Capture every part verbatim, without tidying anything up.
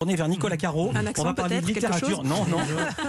Tourner vers Nicolas Caro. Un accent On va parler de peut-être, quelque littérature. chose Non, non.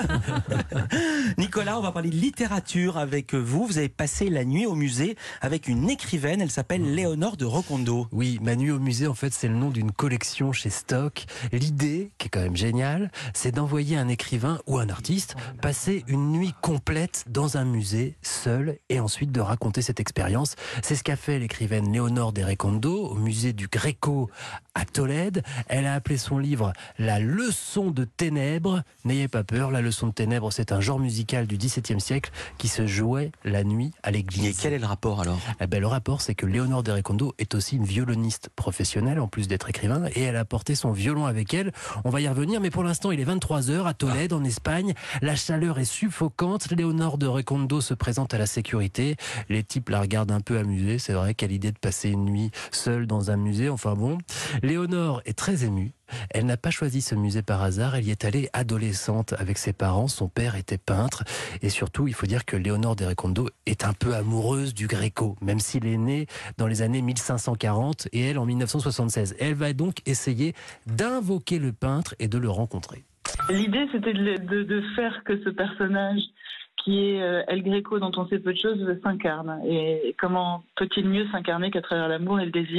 Nicolas, on va parler de littérature avec vous. Vous avez passé la nuit au musée avec une écrivaine. Elle s'appelle Léonore de Recondo. Oui, ma nuit au musée, en fait, c'est le nom d'une collection chez Stock. L'idée, qui est quand même géniale, c'est d'envoyer un écrivain ou un artiste passer une nuit complète dans un musée, seul, et ensuite de raconter cette expérience. C'est ce qu'a fait l'écrivaine Léonore de Recondo au musée du Greco à Tolède. Elle a appelé son livre « La leçon de ténèbres ». N'ayez pas peur, la leçon de ténèbres, c'est un genre musical du dix-septième siècle qui se jouait la nuit à l'église. Et quel est le rapport alors ? Eh ben, le rapport, c'est que Léonore de Recondo est aussi une violoniste professionnelle, en plus d'être écrivain, et elle a porté son violon avec elle. On va y revenir, mais pour l'instant, il est vingt-trois heures à Tolède, en Espagne. La chaleur est suffocante. Léonore de Recondo se présente à la sécurité. Les types la regardent un peu amusée. C'est vrai, quelle idée de passer une nuit seule dans un musée. Enfin bon. Léonore est très émue. Elle n'a pas choisi ce musée par hasard, elle y est allée adolescente avec ses parents, son père était peintre, et surtout il faut dire que Léonore de Recondo est un peu amoureuse du Greco, même s'il est né dans les années mille cinq cent quarante et elle en mille neuf cent soixante-seize. Elle va donc essayer d'invoquer le peintre et de le rencontrer. L'idée c'était de, de, de faire que ce personnage qui est euh, El Greco, dont on sait peu de choses, s'incarne. Et comment peut-il mieux s'incarner qu'à travers l'amour et le désir ?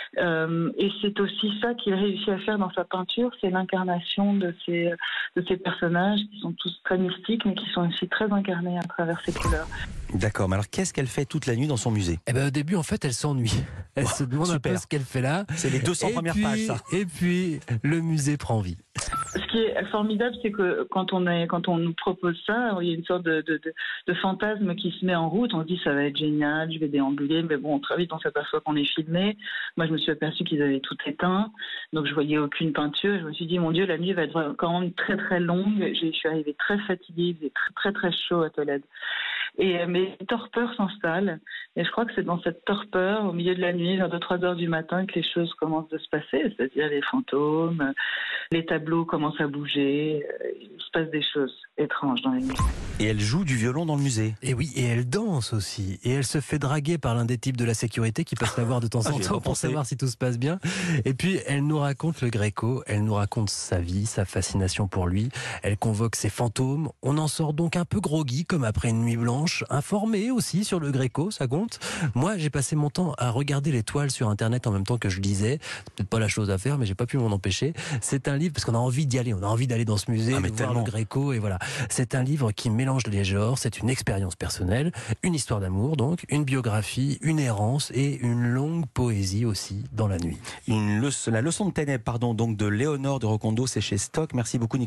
Euh, et c'est aussi ça qu'il réussit à faire dans sa peinture, c'est l'incarnation de ces, de ces personnages qui sont tous très mystiques, mais qui sont aussi très incarnés à travers ces couleurs. D'accord, mais alors qu'est-ce qu'elle fait toute la nuit dans son musée ? Eh ben, au début, en fait, elle s'ennuie. Elle Oh, se demande super. un peu ce qu'elle fait là. C'est les deux cents Et premières puis, pages, ça. Et puis, le musée prend vie. Ce qui est formidable, c'est que quand on, est, quand on nous propose ça, il y a une sorte de, de, de, de fantasme qui se met en route. On se dit ça va être génial, je vais déambuler, mais bon, très vite on s'aperçoit qu'on est filmé. Moi, je me suis aperçue qu'ils avaient tout éteint, donc je voyais aucune peinture. Je me suis dit, mon Dieu, la nuit va être quand même très très longue. Je suis arrivée très fatiguée, il faisait très très, très chaud à Tolède. Et mes torpeurs s'installent. Et je crois que c'est dans cette torpeur, au milieu de la nuit, vers deux trois heures du matin, que les choses commencent à se passer. C'est-à-dire les fantômes, les tableaux commencent à bouger. Il se passe des choses étranges dans la nuit. Et elle joue du violon dans le musée. Et oui, et elle danse aussi. Et elle se fait draguer par l'un des types de la sécurité qui passe la voir de temps Ah, en j'y ai temps pas pour pensé. savoir si tout se passe bien. Et puis, elle nous raconte le Greco, elle nous raconte sa vie, sa fascination pour lui. Elle convoque ses fantômes. On en sort donc un peu groggy, comme après une nuit blanche, informé aussi sur le Greco, ça compte. Moi, j'ai passé mon temps à regarder les toiles sur Internet en même temps que je lisais. C'est peut-être pas la chose à faire, mais j'ai pas pu m'en empêcher. C'est un livre, parce qu'on a envie d'y aller, on a envie d'aller dans ce musée, Ah, mais de voir tellement. le Greco, et voilà. C'est un livre qui mélange les genres, c'est une expérience personnelle, une histoire d'amour donc, une biographie, une errance et une longue poésie aussi dans la nuit. Une leçon, la leçon de ténèbres, pardon, donc de Léonore de Recondo, c'est chez Stock. Merci beaucoup, Nicolas.